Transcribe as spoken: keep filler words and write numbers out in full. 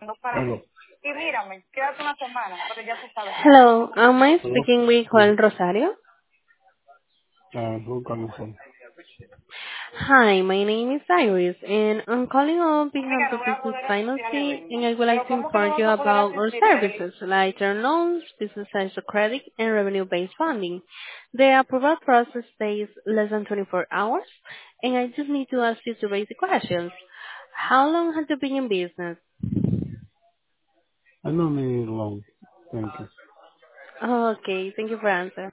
Hello. Hello, am I Hello. speaking with Yes. Juan Rosario? Uh, who calling from? Hi, my name is Iris, and I'm calling on behalf of Business Financing, and I would like to inform you about our services, like term loans, business essential credit, and revenue-based funding. The approval process takes less than twenty-four hours, and I just need to ask you two basic questions. How long have you been in business? I don't need long. Thank you. Okay, thank you for answering.